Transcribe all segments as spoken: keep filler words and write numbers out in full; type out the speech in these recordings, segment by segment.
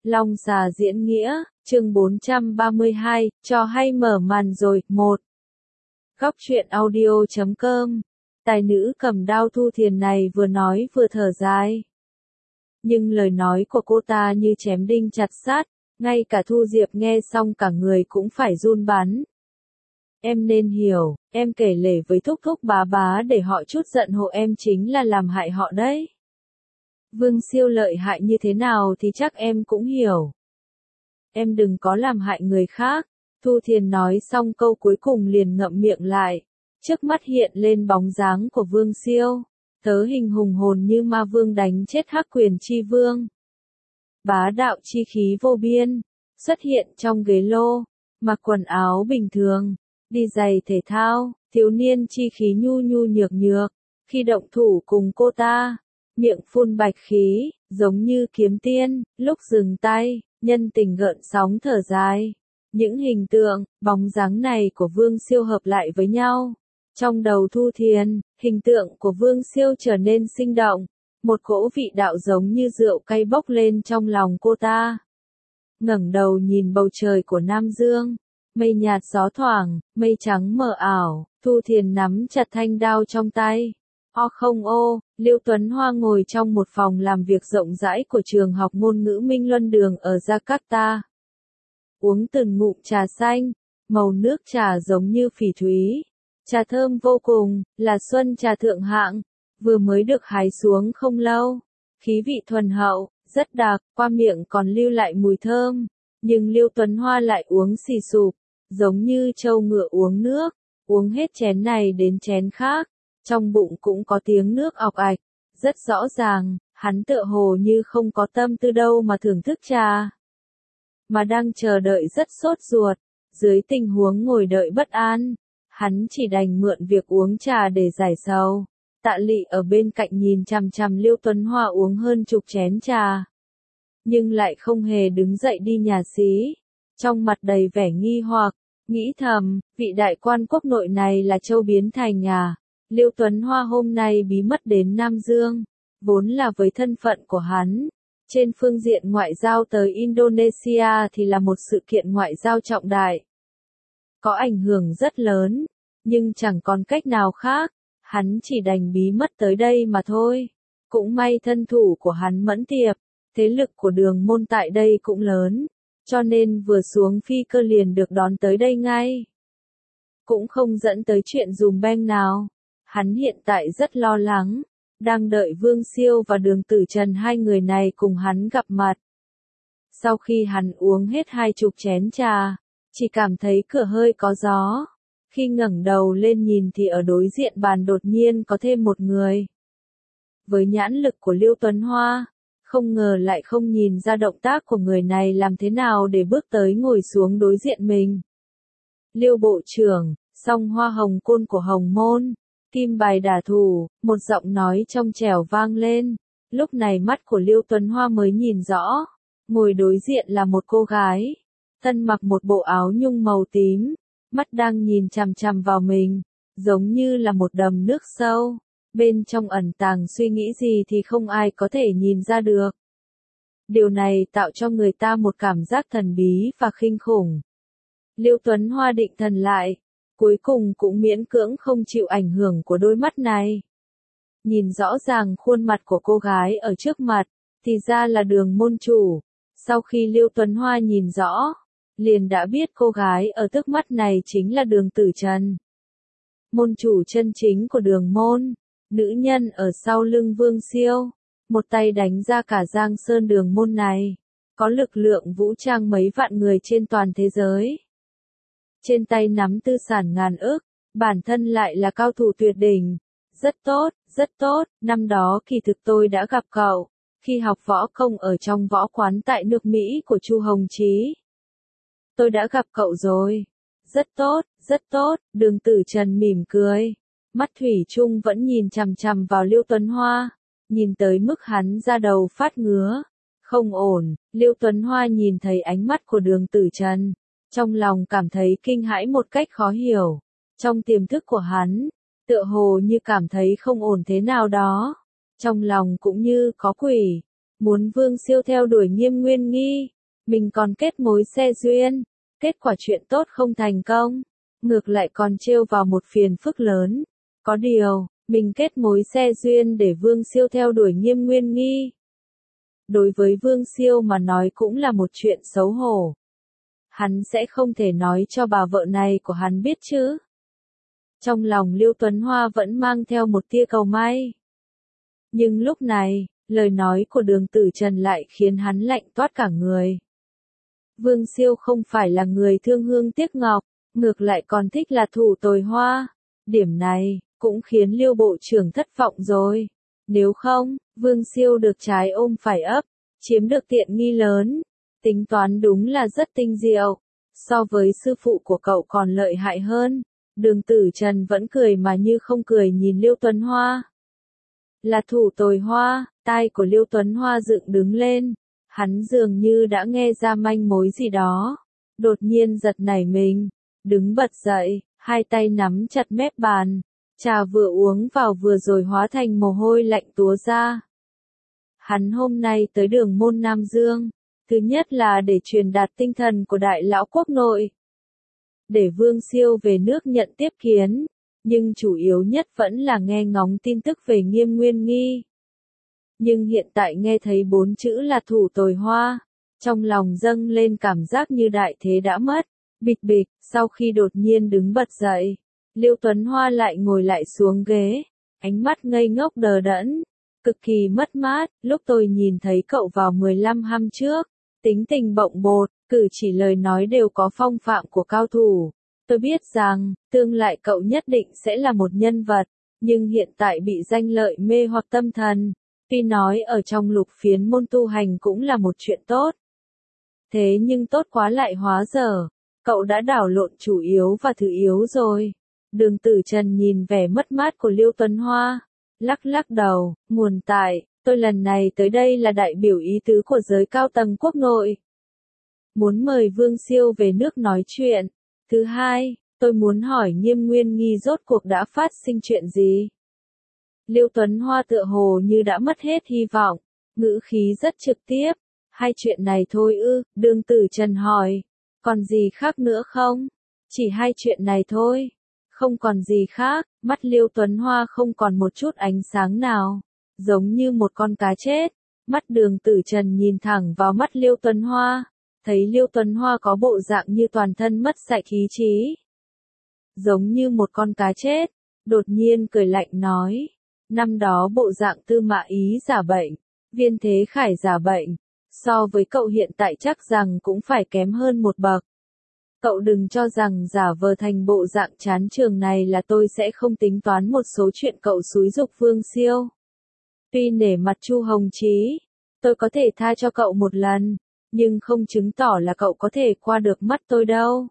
Long xà diễn nghĩa, chương bốn trăm ba mươi hai, trò hay mở màn rồi, một. Góc truyện audio chấm com. Tài nữ cầm đao Thu Thiền này vừa nói vừa thở dài. Nhưng lời nói của cô ta như chém đinh chặt sắt, ngay cả Thu Diệp nghe xong cả người cũng phải run bắn. Em nên hiểu, em kể lể với thúc thúc bá bá để họ chút giận hộ em chính là làm hại họ đấy. Vương Siêu lợi hại như thế nào thì chắc em cũng hiểu. Em đừng có làm hại người khác. Thu Thiền nói xong câu cuối cùng liền ngậm miệng lại. Trước mắt hiện lên bóng dáng của Vương Siêu. Tớ hình hùng hồn như ma vương đánh chết Hắc Quyền Chi Vương. Bá đạo chi khí vô biên, xuất hiện trong ghế lô, mặc quần áo bình thường, đi giày thể thao, thiếu niên chi khí nhu nhu nhược nhược, khi động thủ cùng cô ta, miệng phun bạch khí, giống như kiếm tiên, lúc dừng tay, nhân tình gợn sóng thở dài. Những hình tượng, bóng dáng này của Vương Siêu hợp lại với nhau. Trong đầu Thu Thiền, hình tượng của Vương Siêu trở nên sinh động. Một cỗ vị đạo giống như rượu cay bốc lên trong lòng cô ta. Ngẩng đầu nhìn bầu trời của Nam Dương. Mây nhạt gió thoảng, mây trắng mờ ảo, Thu Thiền nắm chặt thanh đao trong tay. O không ô, Liêu Tuấn Hoa ngồi trong một phòng làm việc rộng rãi của trường học ngôn ngữ Minh Luân Đường ở Jakarta. Uống từng ngụm trà xanh, màu nước trà giống như phỉ thúy. Trà thơm vô cùng, là xuân trà thượng hạng, vừa mới được hái xuống không lâu. Khí vị thuần hậu, rất đặc, qua miệng còn lưu lại mùi thơm. Nhưng Liêu Tuấn Hoa lại uống xì sụp, giống như trâu ngựa uống nước, uống hết chén này đến chén khác. Trong bụng cũng có tiếng nước ọc ạch, rất rõ ràng, hắn tựa hồ như không có tâm tư đâu mà thưởng thức trà. Mà đang chờ đợi rất sốt ruột, dưới tình huống ngồi đợi bất an, hắn chỉ đành mượn việc uống trà để giải sầu. Tạ Lị ở bên cạnh nhìn chằm chằm Liêu Tuấn Hoa uống hơn chục chén trà. Nhưng lại không hề đứng dậy đi nhà xí, trong mặt đầy vẻ nghi hoặc, nghĩ thầm, vị đại quan quốc nội này là châu biến thành à. Liêu Tuấn Hoa hôm nay bí mật đến Nam Dương, vốn là với thân phận của hắn. Trên phương diện ngoại giao tới Indonesia thì là một sự kiện ngoại giao trọng đại. Có ảnh hưởng rất lớn, nhưng chẳng còn cách nào khác, hắn chỉ đành bí mật tới đây mà thôi. Cũng may thân thủ của hắn mẫn tiệp, thế lực của Đường Môn tại đây cũng lớn, cho nên vừa xuống phi cơ liền được đón tới đây ngay. Cũng không dẫn tới chuyện dùm beng nào. Hắn hiện tại rất lo lắng, đang đợi Vương Siêu và Đường Tử Trần hai người này cùng hắn gặp mặt. Sau khi hắn uống hết hai chục chén trà, chỉ cảm thấy cửa hơi có gió. Khi ngẩng đầu lên nhìn thì ở đối diện bàn đột nhiên có thêm một người. Với nhãn lực của Liêu Tuấn Hoa, không ngờ lại không nhìn ra động tác của người này làm thế nào để bước tới ngồi xuống đối diện mình. Liêu Bộ trưởng, song hoa hồng côn của Hồng Môn. Kim bài đả thủ, một giọng nói trong trẻo vang lên. Lúc này mắt của Liêu Tuấn Hoa mới nhìn rõ. Ngồi đối diện là một cô gái. Thân mặc một bộ áo nhung màu tím. Mắt đang nhìn chằm chằm vào mình. Giống như là một đầm nước sâu. Bên trong ẩn tàng suy nghĩ gì thì không ai có thể nhìn ra được. Điều này tạo cho người ta một cảm giác thần bí và kinh khủng. Liêu Tuấn Hoa định thần lại. Cuối cùng cũng miễn cưỡng không chịu ảnh hưởng của đôi mắt này. Nhìn rõ ràng khuôn mặt của cô gái ở trước mặt, thì ra là Đường môn chủ. Sau khi Liêu Tuấn Hoa nhìn rõ, liền đã biết cô gái ở trước mắt này chính là Đường Tử Trần. Môn chủ chân chính của Đường môn, nữ nhân ở sau lưng Vương Siêu, một tay đánh ra cả Giang Sơn Đường môn này, có lực lượng vũ trang mấy vạn người trên toàn thế giới. Trên tay nắm tư sản ngàn ức, bản thân lại là cao thủ tuyệt đỉnh. Rất tốt, rất tốt, năm đó kỳ thực tôi đã gặp cậu, khi học võ công ở trong võ quán tại nước Mỹ của Chu Hồng Chí. Tôi đã gặp cậu rồi. Rất tốt, rất tốt, Đường Tử Trần mỉm cười. Mắt thủy chung vẫn nhìn chằm chằm vào Liêu Tuấn Hoa, nhìn tới mức hắn ra đầu phát ngứa. Không ổn, Liêu Tuấn Hoa nhìn thấy ánh mắt của Đường Tử Trần. Trong lòng cảm thấy kinh hãi một cách khó hiểu. Trong tiềm thức của hắn, tựa hồ như cảm thấy không ổn thế nào đó. Trong lòng cũng như có quỷ. Muốn Vương Siêu theo đuổi Nghiêm Nguyên Nghi, mình còn kết mối xe duyên, kết quả chuyện tốt không thành công, ngược lại còn trêu vào một phiền phức lớn. Có điều, mình kết mối xe duyên để Vương Siêu theo đuổi Nghiêm Nguyên Nghi. Đối với Vương Siêu mà nói cũng là một chuyện xấu hổ. Hắn sẽ không thể nói cho bà vợ này của hắn biết chứ. Trong lòng Liêu Tuấn Hoa vẫn mang theo một tia cầu may. Nhưng lúc này, lời nói của Đường Tử Trần lại khiến hắn lạnh toát cả người. Vương Siêu không phải là người thương hương tiếc ngọc, ngược lại còn thích là thủ tồi hoa. Điểm này, cũng khiến Liêu Bộ trưởng thất vọng rồi. Nếu không, Vương Siêu được trái ôm phải ấp, chiếm được tiện nghi lớn. Tính toán đúng là rất tinh diệu. So với sư phụ của cậu còn lợi hại hơn. Đường Tử Trần vẫn cười mà như không cười nhìn Liêu Tuấn Hoa. Là thủ tồi hoa, tai của Liêu Tuấn Hoa dựng đứng lên. Hắn dường như đã nghe ra manh mối gì đó. Đột nhiên giật nảy mình. Đứng bật dậy, hai tay nắm chặt mép bàn. Trà vừa uống vào vừa rồi hóa thành mồ hôi lạnh túa ra. Hắn hôm nay tới đường môn Nam Dương. Thứ nhất là để truyền đạt tinh thần của đại lão quốc nội. Để Vương Siêu về nước nhận tiếp kiến. Nhưng chủ yếu nhất vẫn là nghe ngóng tin tức về Nghiêm Nguyên Nghi. Nhưng hiện tại nghe thấy bốn chữ là thủ tồi hoa. Trong lòng dâng lên cảm giác như đại thế đã mất. Bịch bịch, sau khi đột nhiên đứng bật dậy. Liêu Tuấn Hoa lại ngồi lại xuống ghế. Ánh mắt ngây ngốc đờ đẫn. Cực kỳ mất mát, lúc tôi nhìn thấy cậu vào mười lăm năm trước. Tính tình bộng bột, cử chỉ lời nói đều có phong phạm của cao thủ. Tôi biết rằng, tương lai cậu nhất định sẽ là một nhân vật, nhưng hiện tại bị danh lợi mê hoặc tâm thần. Tuy nói ở trong lục phiến môn tu hành cũng là một chuyện tốt. Thế nhưng tốt quá lại hóa dở. Cậu đã đảo lộn chủ yếu và thứ yếu rồi. Đường Tử Trần nhìn vẻ mất mát của Liêu Tuấn Hoa. Lắc lắc đầu, nguồn tại, tôi lần này tới đây là đại biểu ý tứ của giới cao tầng quốc nội. Muốn mời Vương Siêu về nước nói chuyện. Thứ hai, tôi muốn hỏi Nghiêm Nguyên Nghi rốt cuộc đã phát sinh chuyện gì. Liêu Tuấn Hoa tựa hồ như đã mất hết hy vọng, ngữ khí rất trực tiếp. Hai chuyện này thôi ư, Đường Tử Trần hỏi. Còn gì khác nữa không? Chỉ hai chuyện này thôi. Không còn gì khác, mắt Liêu Tuấn Hoa không còn một chút ánh sáng nào. Giống như một con cá chết. Mắt Đường Tử Trần nhìn thẳng vào mắt Liêu Tuấn Hoa. Thấy Liêu Tuấn Hoa có bộ dạng như toàn thân mất sạch khí trí. Giống như một con cá chết. Đột nhiên cười lạnh nói. Năm đó bộ dạng Tư Mã Ý giả bệnh. Viên Thế Khải giả bệnh. So với cậu hiện tại chắc rằng cũng phải kém hơn một bậc. Cậu đừng cho rằng giả vờ thành bộ dạng chán trường này là tôi sẽ không tính toán một số chuyện cậu xúi giục Vương Siêu. Tuy nể mặt Chu Hồng Chí, tôi có thể tha cho cậu một lần, nhưng không chứng tỏ là cậu có thể qua được mắt tôi đâu.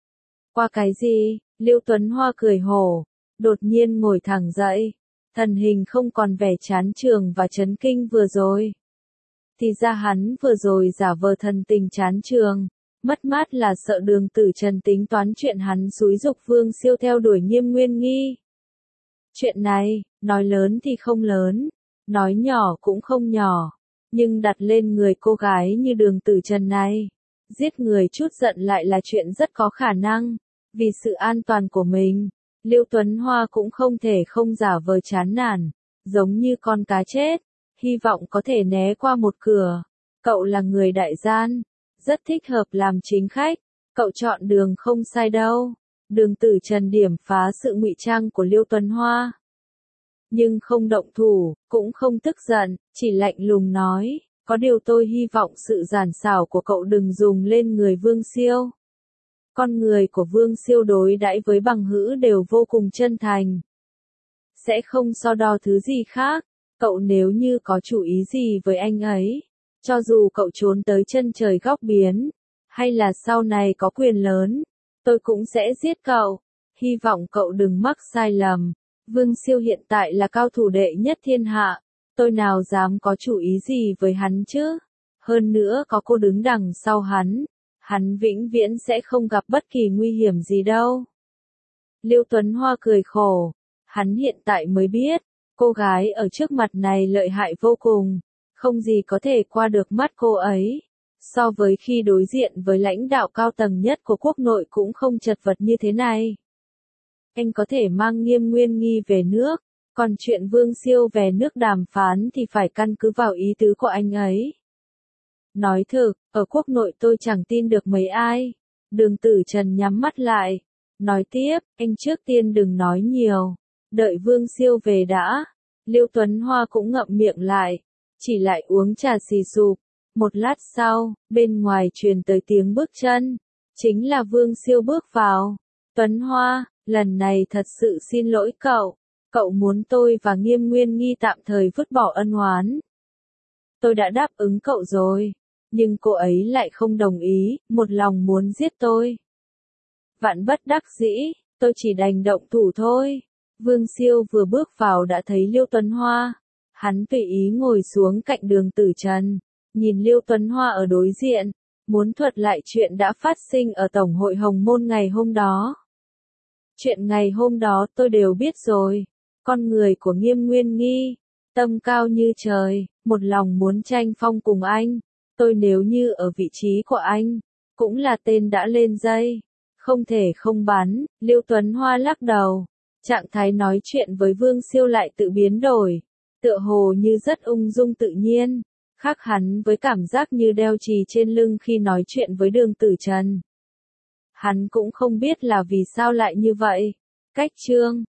Qua cái gì? Liêu Tuấn Hoa cười hổ, đột nhiên ngồi thẳng dậy, thần hình không còn vẻ chán trường và chấn kinh vừa rồi. Thì ra hắn vừa rồi giả vờ thần tình chán trường. Mất mát là sợ Đường Tử Trần tính toán chuyện hắn xúi giục Vương Siêu theo đuổi Nghiêm Nguyên Nghi. Chuyện này, nói lớn thì không lớn, nói nhỏ cũng không nhỏ, nhưng đặt lên người cô gái như Đường Tử Trần này, giết người chút giận lại là chuyện rất có khả năng. Vì sự an toàn của mình, Liêu Tuấn Hoa cũng không thể không giả vờ chán nản, giống như con cá chết, hy vọng có thể né qua một cửa. Cậu là người đại gian. Rất thích hợp làm chính khách, cậu chọn đường không sai đâu. Đường Tử Trần điểm phá sự ngụy trang của Liêu Tuấn Hoa. Nhưng không động thủ, cũng không tức giận, chỉ lạnh lùng nói, có điều tôi hy vọng sự giản xảo của cậu đừng dùng lên người Vương Siêu. Con người của Vương Siêu đối đãi với bằng hữu đều vô cùng chân thành. Sẽ không so đo thứ gì khác, cậu nếu như có chủ ý gì với anh ấy. Cho dù cậu trốn tới chân trời góc biển, hay là sau này có quyền lớn, tôi cũng sẽ giết cậu. Hy vọng cậu đừng mắc sai lầm. Vương Siêu hiện tại là cao thủ đệ nhất thiên hạ. Tôi nào dám có chủ ý gì với hắn chứ? Hơn nữa có cô đứng đằng sau hắn. Hắn vĩnh viễn sẽ không gặp bất kỳ nguy hiểm gì đâu. Liêu Tuấn Hoa cười khổ. Hắn hiện tại mới biết, cô gái ở trước mặt này lợi hại vô cùng. Không gì có thể qua được mắt cô ấy. so với khi đối diện với lãnh đạo cao tầng nhất của quốc nội cũng không chật vật như thế này. Anh có thể mang Nghiêm Nguyên Nghi về nước, còn chuyện Vương Siêu về nước đàm phán thì phải căn cứ vào ý tứ của anh ấy. Nói thực, ở quốc nội tôi chẳng tin được mấy ai. Đường Tử Trần nhắm mắt lại. Nói tiếp, anh trước tiên đừng nói nhiều. Đợi Vương Siêu về đã. Liêu Tuấn Hoa cũng ngậm miệng lại. Chỉ lại uống trà xì sụp. Một lát sau, bên ngoài truyền tới tiếng bước chân. Chính là Vương Siêu bước vào. Tuấn Hoa, lần này thật sự xin lỗi cậu. Cậu muốn tôi và Nghiêm Nguyên Nghi tạm thời vứt bỏ ân oán. Tôi đã đáp ứng cậu rồi. Nhưng cô ấy lại không đồng ý, một lòng muốn giết tôi. Vạn bất đắc dĩ, tôi chỉ đành động thủ thôi. Vương Siêu vừa bước vào đã thấy Liêu Tuấn Hoa. Hắn tùy ý ngồi xuống cạnh Đường Tử Trần, nhìn Liêu Tuấn Hoa ở đối diện, muốn thuật lại chuyện đã phát sinh ở Tổng hội Hồng Môn ngày hôm đó. Chuyện ngày hôm đó tôi đều biết rồi. Con người của Nghiêm Nguyên Nghi, tâm cao như trời, một lòng muốn tranh phong cùng anh. Tôi nếu như ở vị trí của anh, cũng là tên đã lên dây. Không thể không bắn, Liêu Tuấn Hoa lắc đầu. Trạng thái nói chuyện với Vương Siêu lại tự biến đổi. Tựa hồ như rất ung dung tự nhiên. Khác hẳn với cảm giác như đeo chì trên lưng khi nói chuyện với Đường Tử Trần. Hắn cũng không biết là vì sao lại như vậy. Cách chương